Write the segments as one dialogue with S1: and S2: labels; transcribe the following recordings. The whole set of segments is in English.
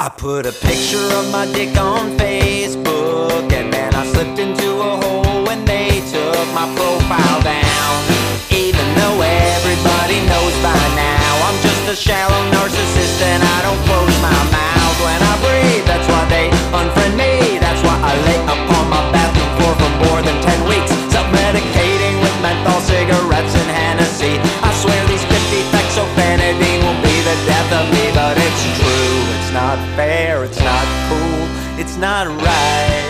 S1: I put a picture of my dick on Facebook, and then I slipped into a hole when they took my profile down. Even though everybody knows by now I'm just a shallow narcissist and I don't close my mouth when I breathe. That's why they unfriend me. That's why I lay upon my bathroom floor for more than 10 weeks, self-medicating with menthol cigarettes and Hennessy. I swear these 50 fexofenadine will be the death of me, but it's true. It's not fair, it's not cool, it's not right.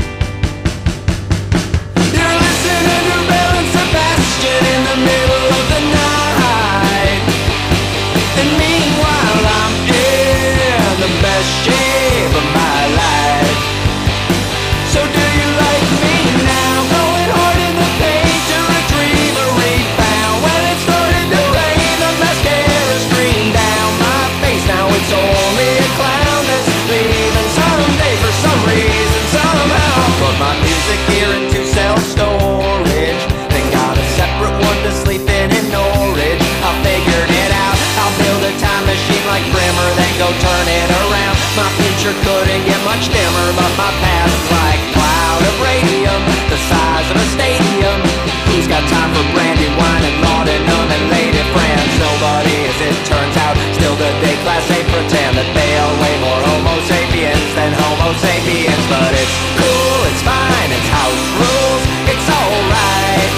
S1: You're listening to Belle and Sebastian in the middle of the night, and meanwhile I'm in the best shape of my life. So do you like me now? Going hard in the paint to retrieve a rebound. When it started to rain, the mascara streamed down my face. Now it's only a clown that's leaving someday for some reason, somehow. Put my music here into self-storage, then got a separate one to sleep in Norwich. I figured it out, I'll build a time machine like Brimmer, then go turn it around. My future couldn't get much dimmer, but my past is like a cloud of radium, the size of a stadium. Who's got time for brandy, wine, and laudanum and lady friends? Nobody, as it turns out. Still the day class they pretend that they are way more homo sapiens than homo sapiens. But it's cool, it's fine, it's house rules, it's alright.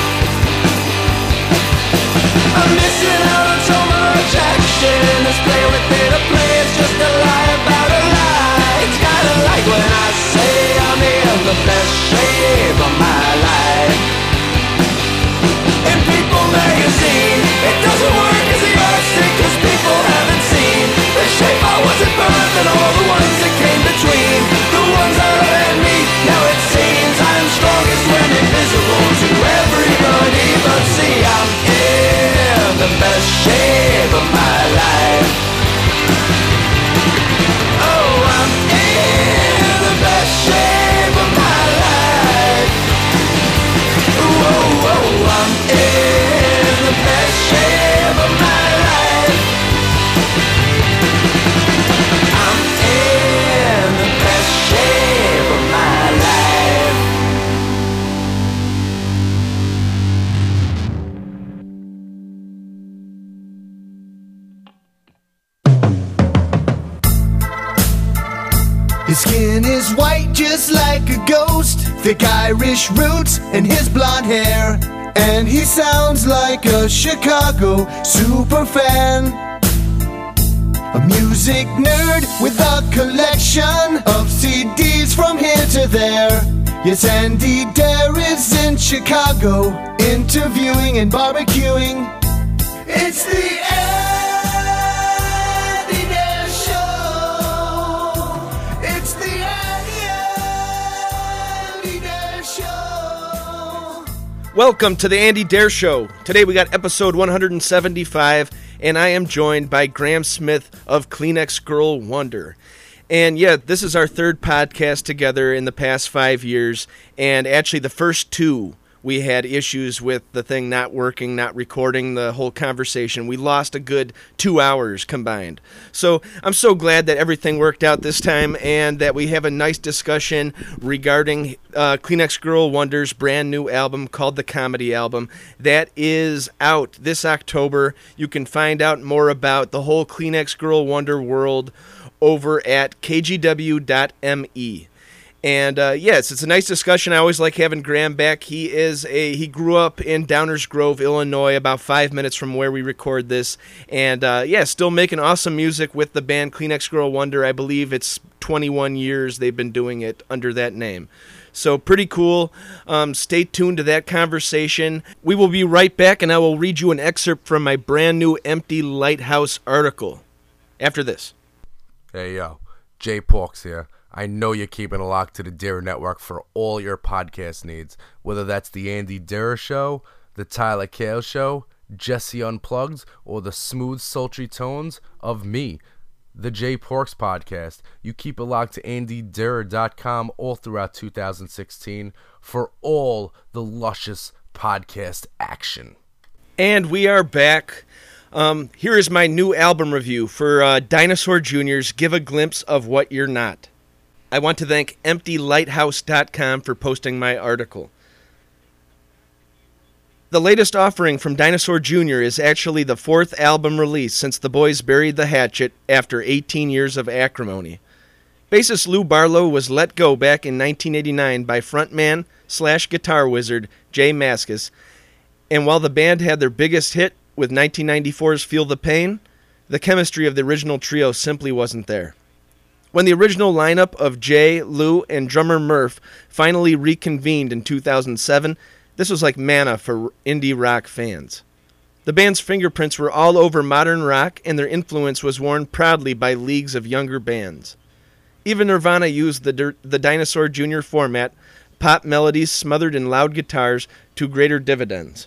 S1: I'm missing out on so much action. This play within a play is just a lie about a lie. It's kinda like when I say I'm in the best shape of my life. In People magazine, it doesn't work as a yardstick, cause people haven't seen the shape I was at birth and all the ones that came between. The ones that are in me, now it seems I'm strongest when invisible to everybody. But see, I'm in the best shape of my life. Oh, I'm in the best shape of my life. Whoa, whoa, I'm in the best shape of my life. I'm in the best shape of my life.
S2: His skin is white just like a ghost, thick Irish roots and his blonde hair, and he sounds like a Chicago superfan. A music nerd with a collection of CDs from here to there. Yes, Andy Dare is in Chicago, interviewing and barbecuing. It's the Andy Dare Show. It's the Andy Dare Show.
S3: Welcome to the Andy Dare Show. Today we got episode 175, and I am joined by Graham Smith of Kleenex Girl Wonder. And yeah, this is our third podcast together in the past 5 years, and actually the first two we had issues with the thing not working, not recording the whole conversation. We lost a good 2 hours combined. So I'm so glad that everything worked out this time and that we have a nice discussion regarding Kleenex Girl Wonder's brand new album called The Comedy Album. That is out this October. You can find out more about the whole Kleenex Girl Wonder world over at kgw.me. And yes, it's a nice discussion. I always like having Graham back. He grew up in Downers Grove, Illinois, about 5 minutes from where we record this. And yeah, still making awesome music with the band Kleenex Girl Wonder. I believe it's 21 years they've been doing it under that name. So pretty cool. Stay tuned to that conversation. We will be right back, and I will read you an excerpt from my brand new Empty Lighthouse article after this.
S4: Hey, yo. Jay Porks here. I know you're keeping a lock to the Dare Network for all your podcast needs, whether that's the Andy Dare Show, the Tyler Kale Show, Jesse Unplugged, or the smooth, sultry tones of me, the Jay Porks Podcast. You keep it locked to AndyDare.com all throughout 2016 for all the luscious podcast action.
S3: And we are back. Here is my new album review for Dinosaur Jr.'s Give a Glimpse of What You're Not. I want to thank EmptyLighthouse.com for posting my article. The latest offering from Dinosaur Jr. is actually the fourth album release since the boys buried the hatchet after 18 years of acrimony. Bassist Lou Barlow was let go back in 1989 by frontman/guitar wizard Jay Mascis, and while the band had their biggest hit with 1994's Feel the Pain, the chemistry of the original trio simply wasn't there. When the original lineup of Jay, Lou, and drummer Murph finally reconvened in 2007, this was like manna for indie rock fans. The band's fingerprints were all over modern rock, and their influence was worn proudly by leagues of younger bands. Even Nirvana used the Dinosaur Jr. format, pop melodies smothered in loud guitars, to greater dividends.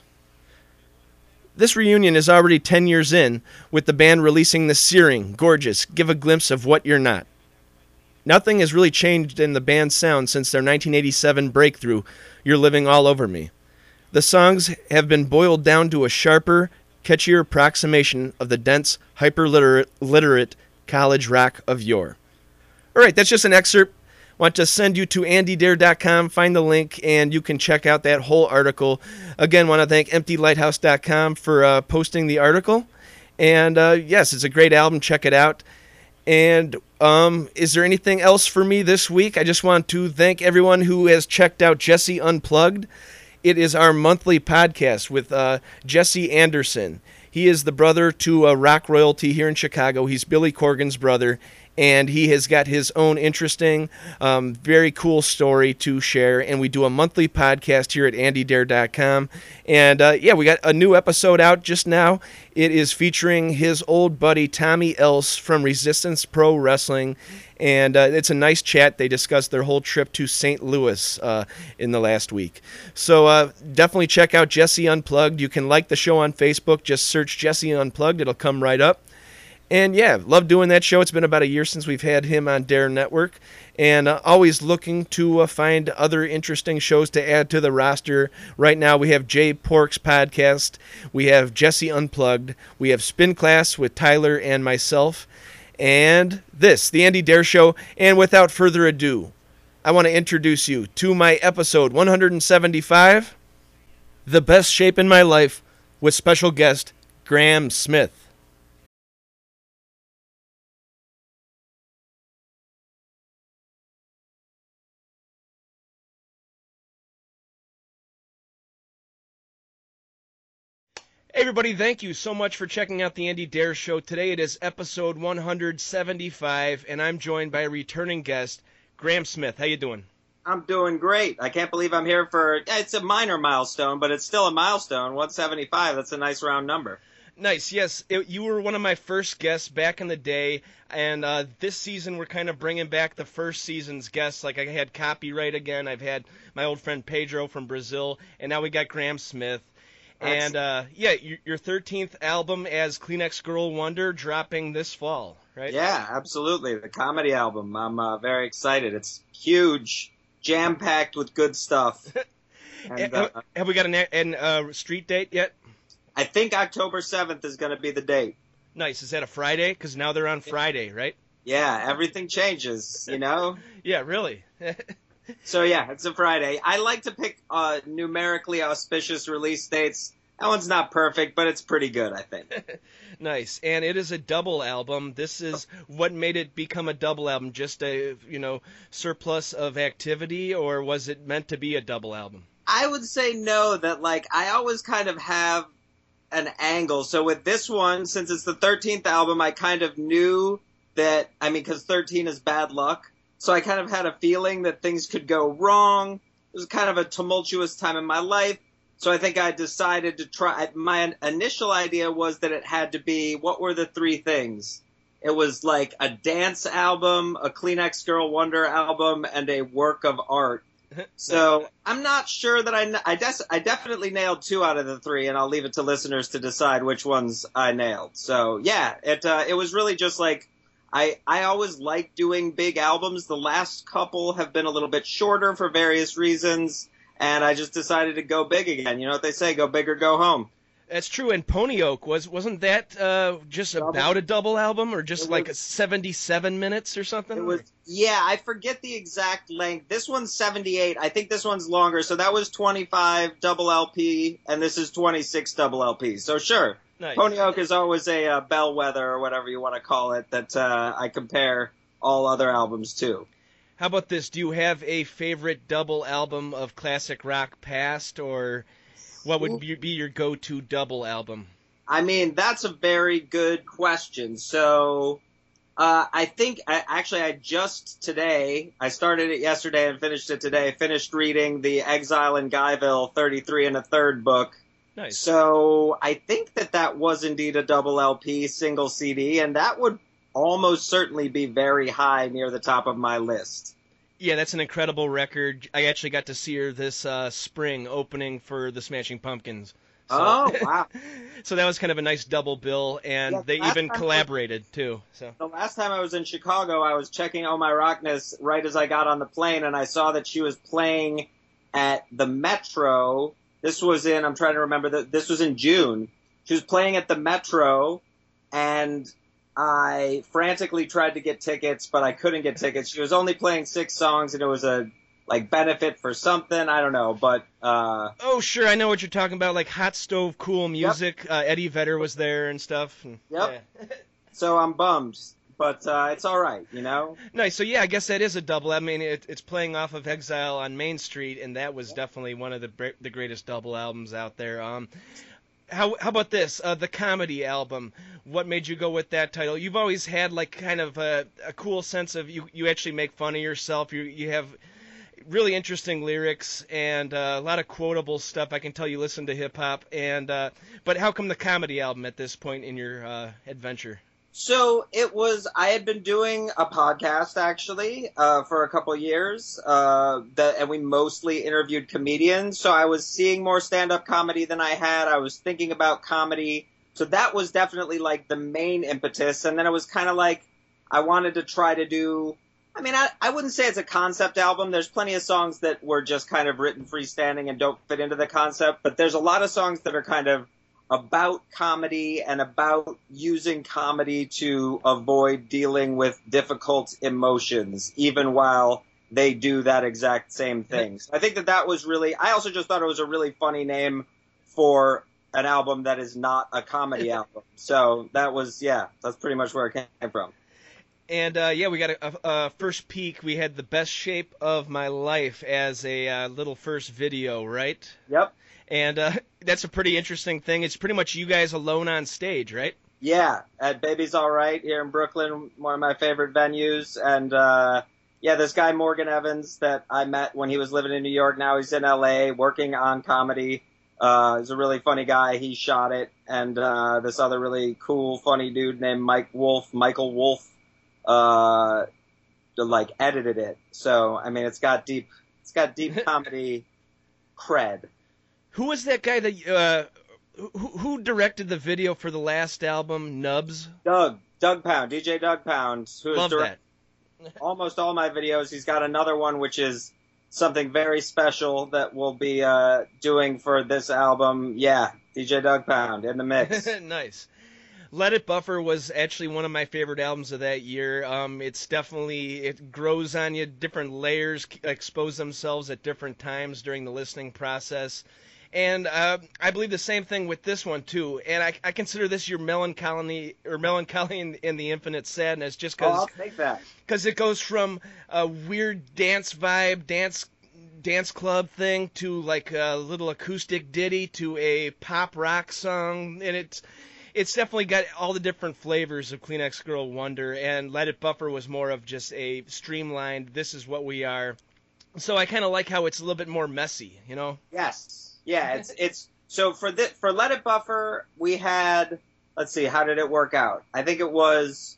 S3: This reunion is already 10 years in, with the band releasing the searing, gorgeous Give a Glimpse of What You're Not. Nothing has really changed in the band's sound since their 1987 breakthrough, You're Living All Over Me. The songs have been boiled down to a sharper, catchier approximation of the dense, hyper-literate college rock of yore. All right, that's just an excerpt. Want to send you to andydare.com, find the link, and you can check out that whole article. Again, want to thank EmptyLighthouse.com for posting the article. And yes, it's a great album. Check it out. And is there anything else for me this week? I just want to thank everyone who has checked out Jesse Unplugged. It is our monthly podcast with Jesse Anderson. He is the brother to rock royalty here in Chicago. He's Billy Corgan's brother, and he has got his own interesting, very cool story to share. And we do a monthly podcast here at andydare.com. And yeah, we got a new episode out just now. It is featuring his old buddy Tommy Else from Resistance Pro Wrestling. And it's a nice chat. They discussed their whole trip to St. Louis in the last week. So definitely check out Jesse Unplugged. You can like the show on Facebook. Just search Jesse Unplugged. It'll come right up. And yeah, love doing that show. It's been about a year since we've had him on Dare Network. And always looking to find other interesting shows to add to the roster. Right now we have Jay Pork's podcast. We have Jesse Unplugged. We have Spin Class with Tyler and myself. And this, The Andy Dare Show. And without further ado, I want to introduce you to my episode 175, The Best Shape in My Life, with special guest Graham Smith. Hey everybody, thank you so much for checking out the Andy Dare Show. Today it is episode 175, and I'm joined by a returning guest, Graham Smith. How you doing?
S5: I'm doing great. I can't believe I'm here for, it's a minor milestone, but it's still a milestone. 175, that's a nice round number.
S3: Nice, yes. You were one of my first guests back in the day, and this season we're kind of bringing back the first season's guests. Like I had Copyright again, I've had my old friend Pedro from Brazil, and now we got Graham Smith. And, yeah, your 13th album as Kleenex Girl Wonder dropping this fall, right?
S5: Yeah, absolutely. The comedy album. I'm very excited. It's huge, jam-packed with good stuff. And,
S3: have we got a street date yet?
S5: I think October 7th is going to be the date.
S3: Nice. Is that a Friday? Because now they're on Friday, right?
S5: Yeah, everything changes, you know?
S3: Yeah, really.
S5: So, yeah, it's a Friday. I like to pick numerically auspicious release dates. That one's not perfect, but it's pretty good, I think.
S3: Nice. And it is a double album. This is what made it become a double album, just a, surplus of activity, or was it meant to be a double album?
S5: I would say no, that, I always kind of have an angle. So with this one, since it's the 13th album, I kind of knew that, because 13 is bad luck. So I kind of had a feeling that things could go wrong. It was kind of a tumultuous time in my life. So I think I decided to try. My initial idea was that it had to be, what were the three things? It was like a dance album, a Kleenex Girl Wonder album, and a work of art. So I'm not sure that I definitely nailed two out of the three, and I'll leave it to listeners to decide which ones I nailed. So yeah, it was really just like, I always like doing big albums. The last couple have been a little bit shorter for various reasons, and I just decided to go big again. You know what they say, go big or go home.
S3: That's true. And Pony Oak wasn't that just about a double album, or just like 77 minutes or something?
S5: It was, yeah, I forget the exact length. This one's 78. I think this one's longer. So that was 25 double LP, and this is 26 double LP. So sure,
S3: Nice.
S5: Pony Oak is always a bellwether, or whatever you want to call it, that I compare all other albums to.
S3: How about this? Do you have a favorite double album of classic rock past, or what would be your go-to double album?
S5: I mean, that's a very good question. So, I think, I just today, I started it yesterday and finished it today, finished reading the Exile in Guyville 33 and a third book.
S3: Nice.
S5: So, I think that was indeed a double LP single CD, and that would almost certainly be very high near the top of my list.
S3: Yeah, that's an incredible record. I actually got to see her this spring opening for the Smashing Pumpkins. So,
S5: Oh, wow.
S3: So that was kind of a nice double bill, and
S5: Yeah,
S3: they
S5: last
S3: even
S5: time
S3: collaborated too. So
S5: The last time I was in Chicago, I was checking Oh My Rockness right as I got on the plane, and I saw that she was playing at the Metro. This was in, I'm trying to remember, this was in June. She was playing at the Metro, and I frantically tried to get tickets, but I couldn't get tickets. She was only playing 6 songs, and it was a benefit for something. I don't know, but
S3: oh, sure, I know what you're talking about, like Hot Stove Cool Music. Eddie Vedder was there and stuff. And,
S5: Yep.
S3: yeah.
S5: So I'm bummed, but it's all right, you know.
S3: Nice. So yeah, I guess that is a double. I mean, it's playing off of Exile on Main Street, and that was definitely one of the greatest double albums out there. How about this? The comedy album. What made you go with that title? You've always had like kind of a cool sense of you actually make fun of yourself. You have really interesting lyrics and a lot of quotable stuff. I can tell you listen to hip hop, and but how come the comedy album at this point in your adventure?
S5: So I had been doing a podcast actually for a couple years, and we mostly interviewed comedians. So I was seeing more stand-up comedy than I had. I was thinking about comedy. So that was definitely like the main impetus. And then it was kind of like I wanted to try to do, I mean, I wouldn't say it's a concept album. There's plenty of songs that were just kind of written freestanding and don't fit into the concept. But there's a lot of songs that are kind of about comedy and about using comedy to avoid dealing with difficult emotions, even while they do that exact same thing. So I think that was really, I also just thought it was a really funny name for an album that is not a comedy album. So that's pretty much where it came from.
S3: And we got a first peek. We had The Best Shape of My Life as a little first video, right?
S5: Yep.
S3: And that's a pretty interesting thing. It's pretty much you guys alone on stage, right?
S5: Yeah, at Baby's All Right here in Brooklyn, one of my favorite venues. And this guy Morgan Evans that I met when he was living in New York, now he's in LA working on comedy. He's a really funny guy. He shot it. And this other really cool, funny dude named Michael Wolf, edited it. So, I mean, it's got deep comedy cred.
S3: Who was that guy that who directed the video for the last album, Nubs?
S5: Doug Pound, DJ Doug Pound, who has directed almost all my videos. He's got another one which is something very special that we'll be doing for this album. Yeah, DJ Doug Pound in the mix.
S3: Nice. Let It Buffer was actually one of my favorite albums of that year. It's definitely, it grows on you. Different layers expose themselves at different times during the listening process. And I believe the same thing with this one, too. And I consider this your melancholy in the infinite sadness, just because
S5: I'll take that.
S3: Because it goes from a weird dance vibe, dance club thing, to like a little acoustic ditty, to a pop rock song. And it's definitely got all the different flavors of Kleenex Girl Wonder. And Let It Buffer was more of just a streamlined, this is what we are. So I kind of like how it's a little bit more messy, you know?
S5: Yes. Yeah, it's so for Let It Buffer, we had, let's see, how did it work out? I think it was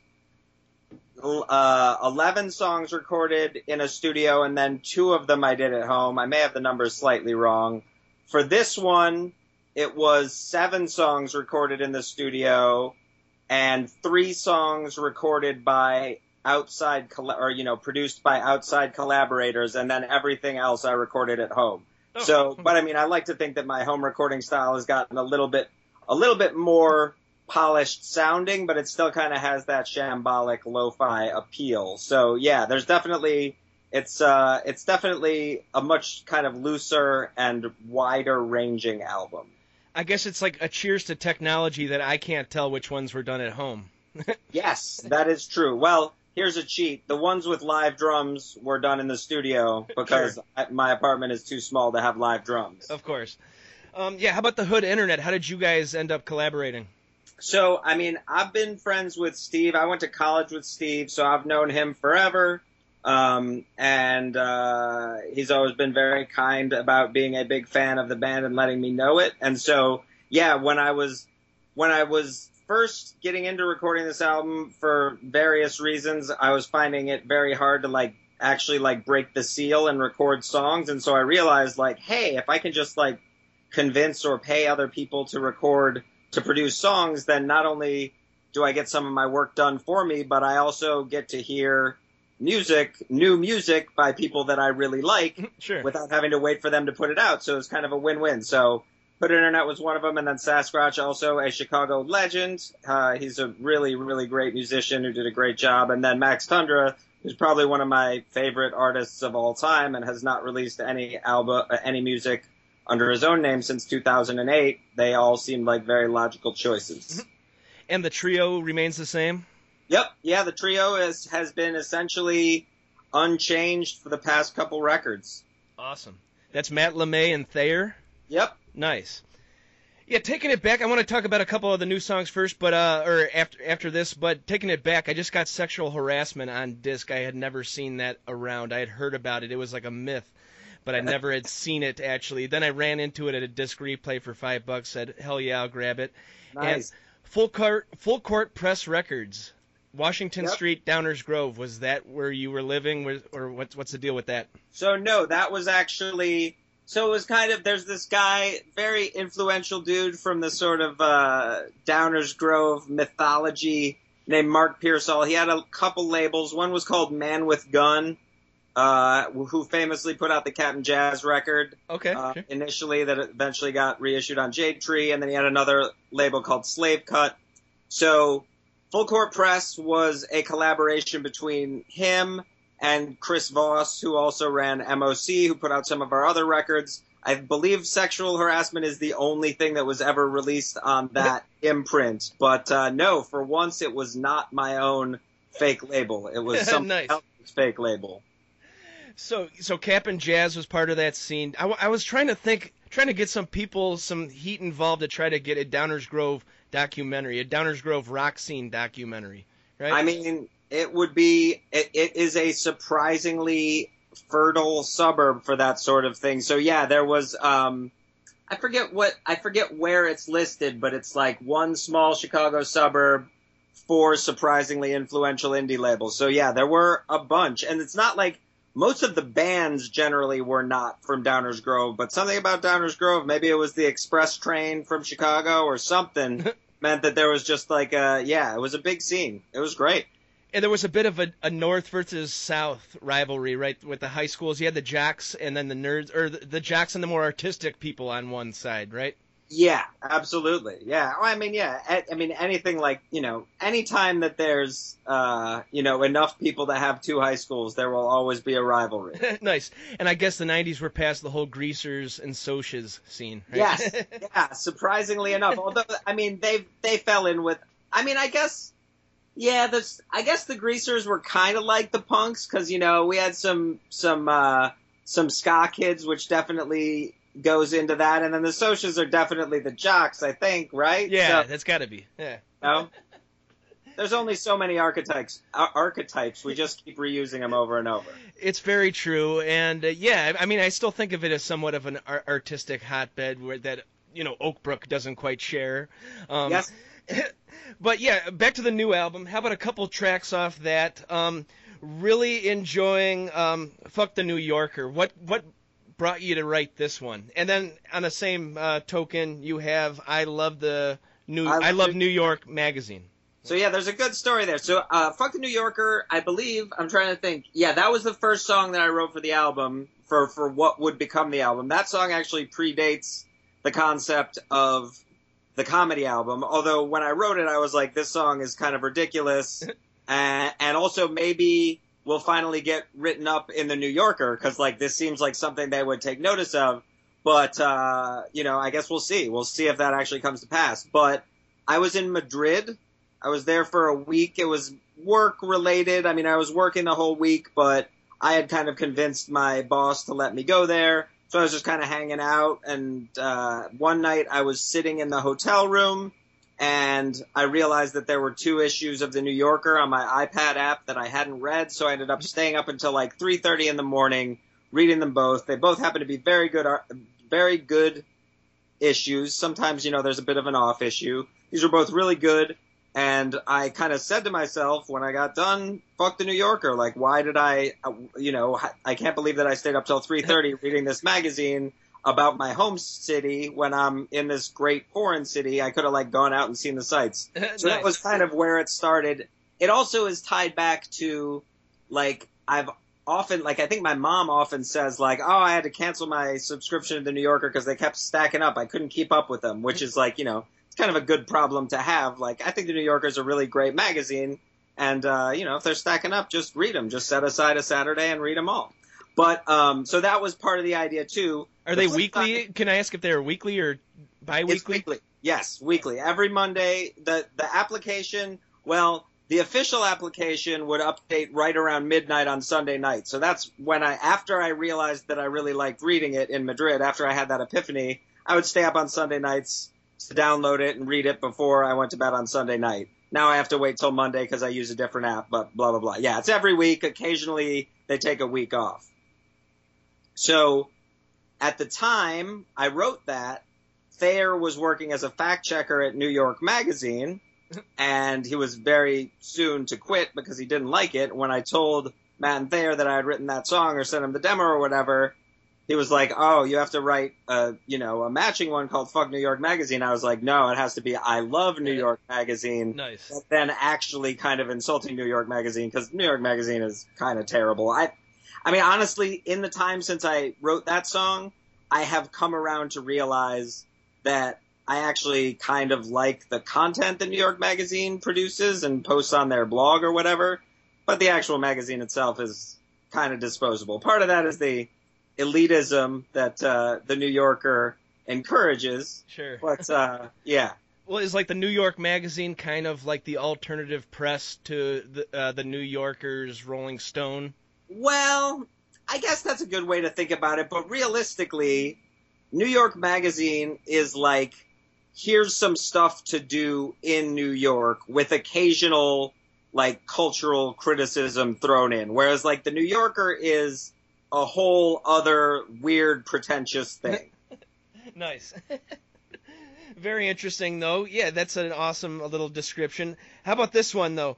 S5: 11 songs recorded in a studio, and then 2 of them I did at home. I may have the numbers slightly wrong. For this one, it was 7 songs recorded in the studio and 3 songs recorded by produced by outside collaborators, and then everything else I recorded at home. So, but I mean, I like to think that my home recording style has gotten a little bit a little bit more polished sounding, but it still kind of has that shambolic lo-fi appeal. So yeah, there's definitely it's definitely a much kind of looser and wider ranging album.
S3: I guess it's like a cheers to technology that I can't tell which ones were done at home.
S5: Yes, that is true. Well, here's a cheat. The ones with live drums were done in the studio because
S3: Sure.
S5: my apartment is too small to have live drums.
S3: Of course. Yeah, how about the Hood Internet? How did you guys end up collaborating?
S5: So, I mean, I've been friends with Steve. I went to college with Steve, so I've known him forever. And he's always been very kind about being a big fan of the band and letting me know it. And so, yeah, when I was first getting into recording this album for various reasons, I was finding it very hard to actually break the seal and record songs. And so I realized hey, if I can just convince or pay other people to produce songs, then not only do I get some of my work done for me, but I also get to hear new music by people that I really like
S3: Sure.
S5: without having to wait for them to put it out. So it's kind of a win-win. So Hood Internet was one of them, and then Sasquatch, also a Chicago legend. He's a really, really great musician who did a great job. And then Max Tundra, who's probably one of my favorite artists of all time and has not released any music under his own name since 2008. They all seemed like very logical choices.
S3: And the trio remains the same?
S5: Yep. Yeah, the trio has been essentially unchanged for the past couple records.
S3: Awesome. That's Matt LeMay and Thayer?
S5: Yep.
S3: Nice. Yeah, taking it back, I want to talk about a couple of the new songs first, but or after this. But taking it back, I just got Sexual Harassment on disc. I had never seen that around. I had heard about it. It was like a myth, but I never had seen it actually. Then I ran into it at a disc replay for $5. Said, "Hell yeah, I'll grab it."
S5: Nice.
S3: And Full Court Press Records, Washington
S5: Yep.
S3: Street, Downers Grove. Was that where you were living, or what's the deal with that?
S5: So no, that was actually. So it was kind of, there's this guy, very influential dude from the sort of Downers Grove mythology named Mark Pearsall. He had a couple labels. One was called Man with Gun, who famously put out the Captain Jazz record
S3: Okay. Sure.
S5: initially, that eventually got reissued on Jade Tree. And then he had another label called Slave Cut. So Full Court Press was a collaboration between him and Chris Voss, who also ran MOC, who put out some of our other records. I believe Sexual Harassment is the only thing that was ever released on that imprint. But no, for once it was not my own fake label. It was something
S3: Nice.
S5: else's fake label.
S3: So Cap and Jazz was part of that scene. I was trying to get some people, some heat involved to try to get a Downers Grove documentary, a Downers Grove rock scene documentary, right?
S5: I mean, it is a surprisingly fertile suburb for that sort of thing. So yeah, there was, I forget where it's listed, but it's like one small Chicago suburb, 4 surprisingly influential indie labels. So yeah, there were a bunch, and it's not like most of the bands generally were not from Downers Grove, but something about Downers Grove, maybe it was the express train from Chicago or something, meant that there was just it was a big scene. It was great.
S3: And there was a bit of a North versus South rivalry, right, with the high schools. You had the jocks and then the nerds, or the jocks and the more artistic people on one side, right?
S5: Yeah, absolutely. Yeah. I mean, yeah. I mean, anything anytime that there's, enough people to have 2 high schools, there will always be a rivalry.
S3: Nice. And I guess the 90s were past the whole greasers and socias scene, right?
S5: Yes. Yeah, surprisingly enough. Although, I mean, they fell in with, I mean, I guess the greasers were kind of like the punks because, we had some ska kids, which definitely goes into that. And then the socias are definitely the jocks, I think, right?
S3: Yeah,
S5: So,
S3: that's got to be. Yeah.
S5: there's only so many archetypes. We just keep reusing them over and over.
S3: It's very true. And, I mean, I still think of it as somewhat of an artistic hotbed where that, Oak Brook doesn't quite share.
S5: Yes.
S3: But yeah, back to the new album. How about a couple tracks off that? Really enjoying "Fuck the New Yorker." What brought you to write this one? And then on the same token, you have "I Love New York" magazine.
S5: So yeah, there's a good story there. So "Fuck the New Yorker," I believe, I'm trying to think. Yeah, that was the first song that I wrote for the album, for what would become the album. That song actually predates the concept of the comedy album. Although when I wrote it, I was like, this song is kind of ridiculous. And also maybe will finally get written up in the New Yorker, because like this seems like something they would take notice of. But I guess we'll see. We'll see if that actually comes to pass. But I was in Madrid. I was there for a week. It was work related. I mean, I was working the whole week, but I had kind of convinced my boss to let me go there. So I was just kind of hanging out. And one night I was sitting in the hotel room, and I realized that there were 2 issues of the New Yorker on my iPad app that I hadn't read. So I ended up staying up until like 3:30 in the morning, reading them both. They both happen to be very good issues. Sometimes, there's a bit of an off issue. These were both really good. And I kind of said to myself when I got done, fuck the New Yorker. Like, why did I can't believe that I stayed up till 3:30 reading this magazine about my home city when I'm in this great foreign city. I could have like gone out and seen the sights. So That was kind of where it started. It also is tied back to like, I've often, like, I think my mom often says like, oh, I had to cancel my subscription to the New Yorker because they kept stacking up. I couldn't keep up with them, which is like, it's kind of a good problem to have. Like, I think the New Yorker is a really great magazine. And, if they're stacking up, just read them. Just set aside a Saturday and read them all. But so that was part of the idea, too.
S3: Are they weekly? Can I ask if they're weekly or bi-weekly?
S5: It's weekly. Yes, weekly. Every Monday. The application, the official application would update right around midnight on Sunday night. So that's when after I realized that I really liked reading it in Madrid, after I had that epiphany, I would stay up on Sunday nights to download it and read it before I went to bed on Sunday night. Now I have to wait till Monday because I use a different app, but blah, blah, blah. Yeah, it's every week. Occasionally they take a week off. So at the time I wrote that, Thayer was working as a fact checker at New York Magazine, and he was very soon to quit because he didn't like it. When I told Matt and Thayer that I had written that song or sent him the demo or whatever, he was like, oh, you have to write a matching one called Fuck New York Magazine. I was like, no, it has to be I Love New York Magazine.
S3: Nice.
S5: But then actually kind of insulting New York Magazine, because New York Magazine is kind of terrible. I mean, honestly, in the time since I wrote that song, I have come around to realize that I actually kind of like the content that New York Magazine produces and posts on their blog or whatever, but the actual magazine itself is kind of disposable. Part of that is the elitism that the New Yorker encourages.
S3: Sure.
S5: But, yeah.
S3: Well, is like the New York Magazine kind of like the alternative press to the New Yorker's Rolling Stone?
S5: Well, I guess that's a good way to think about it, but realistically, New York Magazine is like, here's some stuff to do in New York with occasional, like, cultural criticism thrown in. Whereas, like, the New Yorker is a whole other weird, pretentious thing.
S3: Nice. Very interesting, though. Yeah, that's an awesome little description. How about this one, though?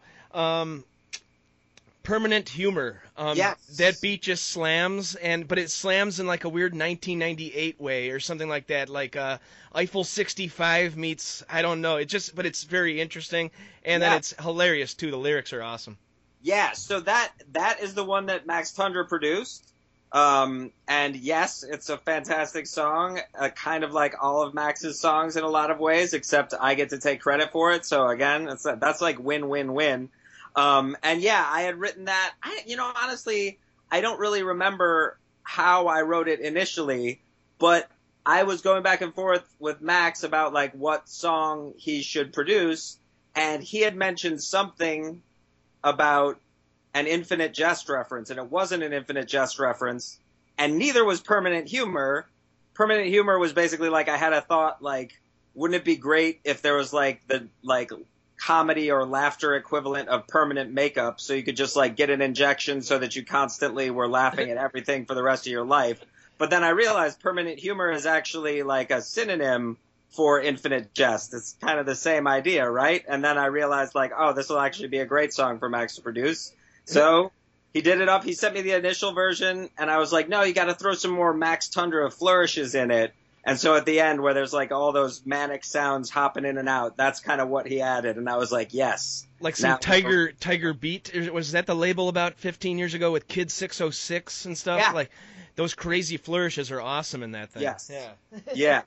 S3: Permanent Humor.
S5: Yes.
S3: That beat just slams, but it slams in like a weird 1998 way or something like that. Like Eiffel 65 meets, I don't know. But it's very interesting, and then it's hilarious too. The lyrics are awesome.
S5: Yeah. So that is the one that Max Tundra produced. And yes, it's a fantastic song, kind of like all of Max's songs in a lot of ways, except I get to take credit for it. So again, that's like win-win-win. And yeah, I had written that. Honestly, I don't really remember how I wrote it initially, but I was going back and forth with Max about like what song he should produce, and he had mentioned something about an Infinite Jest reference, and it wasn't an Infinite Jest reference, and neither was Permanent Humor. Permanent Humor was basically like, I had a thought, like, wouldn't it be great if there was like the comedy or laughter equivalent of permanent makeup, so you could just like get an injection so that you constantly were laughing at everything for the rest of your life. But then I realized Permanent Humor is actually like a synonym for Infinite Jest. It's kind of the same idea, right? And then I realized like, oh, this will actually be a great song for Max to produce. So he did it up. He sent me the initial version, and I was like, no, you got to throw some more Max Tundra flourishes in it. And so at the end, where there's like all those manic sounds hopping in and out, that's kind of what he added. And I was like, yes.
S3: Like some Tiger Beat. Was that the label about 15 years ago with Kid 606 and stuff?
S5: Yeah.
S3: Like those crazy flourishes are awesome in that thing.
S5: Yes.
S3: Yeah.
S5: Yeah.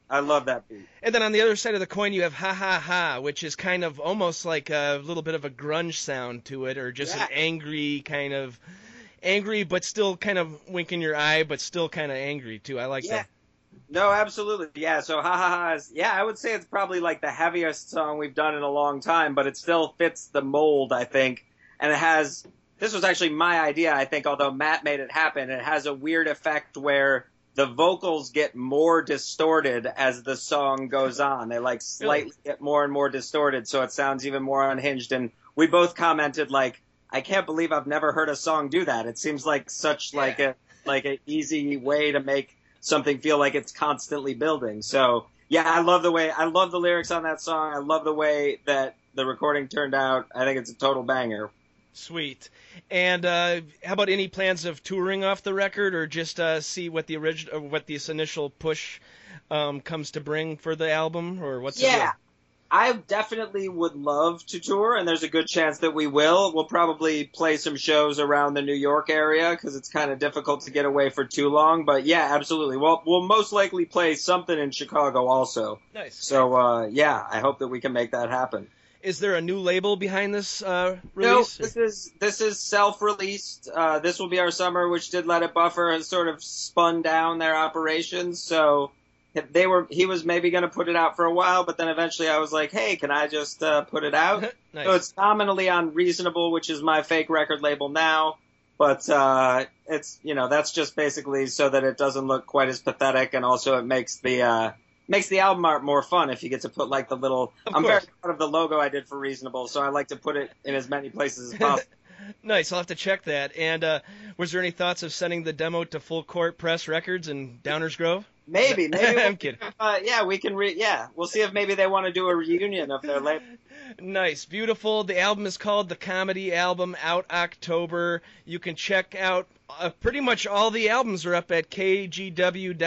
S5: I love that beat.
S3: And then on the other side of the coin, you have Ha Ha Ha, which is kind of almost like a little bit of a grunge sound to it, or just an angry kind of angry, but still kind of winking your eye, but still kind of angry too. I like that.
S5: No, absolutely. Yeah, so Ha Ha Ha is, I would say it's probably like the heaviest song we've done in a long time, but it still fits the mold, I think. And it has, this was actually my idea, I think, although Matt made it happen. It has a weird effect where the vocals get more distorted as the song goes on. They like slightly get more and more distorted, so it sounds even more unhinged. And we both commented like, I can't believe I've never heard a song do that. It seems like such like a easy way to make something feel like it's constantly building. So yeah, I love the lyrics on that song. I love the way that the recording turned out. I think it's a total banger.
S3: Sweet. And how about any plans of touring off the record, or just see what the this initial push comes to bring for the album, or what's the deal?
S5: I definitely would love to tour, and there's a good chance that we will. We'll probably play some shows around the New York area because it's kind of difficult to get away for too long. But yeah, absolutely. We'll most likely play something in Chicago also.
S3: Nice.
S5: So I hope that we can make that happen.
S3: Is there a new label behind this release?
S5: No, this is self-released. This will be our summer, which Did Let It Buffer has sort of spun down their operations. So he was maybe going to put it out for a while, but then eventually I was like, hey, can I just put it out?
S3: Nice.
S5: So it's nominally on Reasonable, which is my fake record label now. But it's that's just basically so that it doesn't look quite as pathetic, and also it makes the album art more fun if you get to put like the little. I'm very proud of the logo I did for Reasonable, so I like to put it in as many places as possible.
S3: Nice, I'll have to check that. And was there any thoughts of sending the demo to Full Court Press Records in Downers Grove?
S5: Maybe.
S3: I'm kidding.
S5: We can. We'll see if maybe they want to do a reunion of their label.
S3: Nice, beautiful. The album is called The Comedy Album, out October. You can check out pretty much all the albums are up at kgw.me,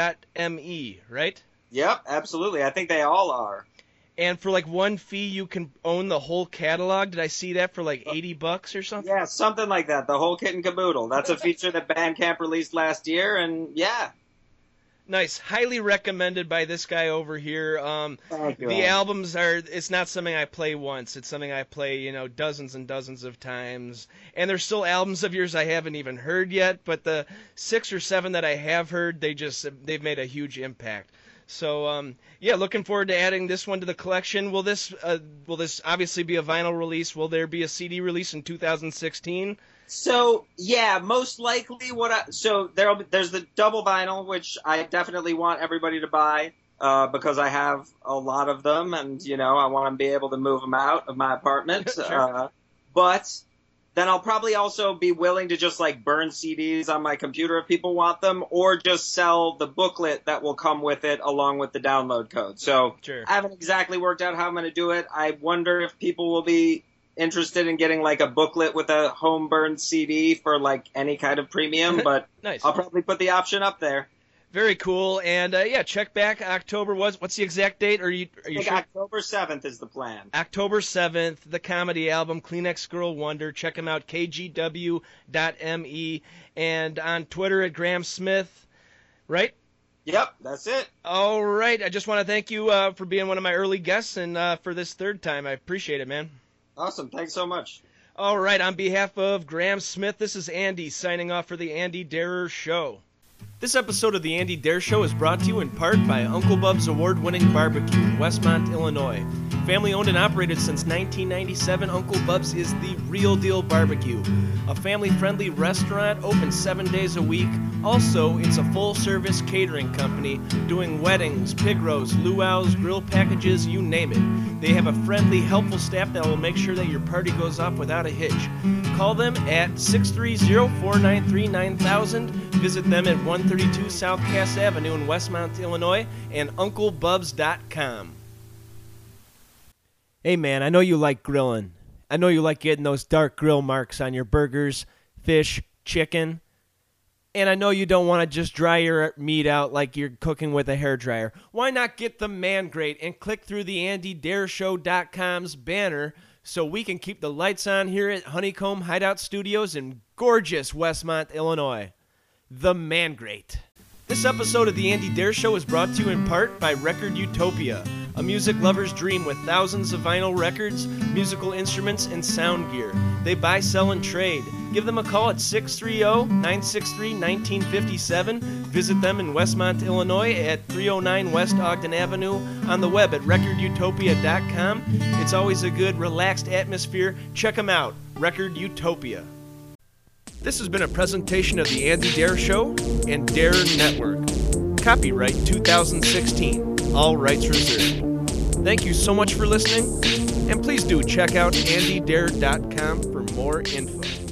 S3: right?
S5: Yep, absolutely. I think they all are.
S3: And for like one fee, you can own the whole catalog. Did I see that for like $80 or something?
S5: Yeah, something like that. The whole kit and caboodle. That's a feature that Bandcamp released last year, and yeah.
S3: Nice. Highly recommended by this guy over here.
S5: Thank you,
S3: the albums it's not something I play once. It's something I play, dozens and dozens of times. And there's still albums of yours I haven't even heard yet, but the 6 or 7 that I have heard, they've made a huge impact. So, looking forward to adding this one to the collection. Will this obviously be a vinyl release? Will there be a CD release in 2016?
S5: So, yeah, most likely there's the double vinyl, which I definitely want everybody to buy, because I have a lot of them, and, I want to be able to move them out of my apartment.
S3: Sure.
S5: But then I'll probably also be willing to just like burn CDs on my computer if people want them, or just sell the booklet that will come with it along with the download code. So
S3: sure.
S5: I haven't exactly worked out how I'm going to do it. I wonder if people will be interested in getting like a booklet with a home burned CD for like any kind of premium, but
S3: nice.
S5: I'll probably put the option up there.
S3: Very cool. And check back October. What's the exact date? Are you sure?
S5: October 7th is the plan.
S3: October 7th, the comedy album, Kleenex Girl Wonder. Check him out, kgw.me, and on Twitter at Graham Smith, right?
S5: Yep, that's it.
S3: All right. I just want to thank you for being one of my early guests, and for this third time. I appreciate it, man.
S5: Awesome. Thanks so much.
S3: All right. On behalf of Graham Smith, this is Andy signing off for the Andy Darer Show. This episode of The Andy Dare Show is brought to you in part by Uncle Bub's award-winning barbecue in Westmont, Illinois. Family owned and operated since 1997, Uncle Bub's is the real deal barbecue. A family-friendly restaurant open 7 days a week. Also, it's a full-service catering company doing weddings, pig roasts, luau's, grill packages, you name it. They have a friendly, helpful staff that will make sure that your party goes off without a hitch. Call them at 630-493-9000. Visit them at 132 South Cass Avenue in Westmont, Illinois, and UncleBubs.com. Hey man, I know you like grilling. I know you like getting those dark grill marks on your burgers, fish, chicken. And I know you don't want to just dry your meat out like you're cooking with a hairdryer. Why not get the Man Grate and click through the AndyDareShow.com's banner so we can keep the lights on here at Honeycomb Hideout Studios in gorgeous Westmont, Illinois. The Man Grate. This episode of The Andy Dare Show is brought to you in part by Record Utopia, a music lover's dream with thousands of vinyl records, musical instruments, and sound gear. They buy, sell, and trade. Give them a call at 630-963-1957. Visit them in Westmont, Illinois at 309 West Ogden Avenue, on the web at recordutopia.com. It's always a good, relaxed atmosphere. Check them out, Record Utopia. This has been a presentation of The Andy Dare Show and Dare Network. Copyright 2016. All rights reserved. Thank you so much for listening, and please do check out andydare.com for more info.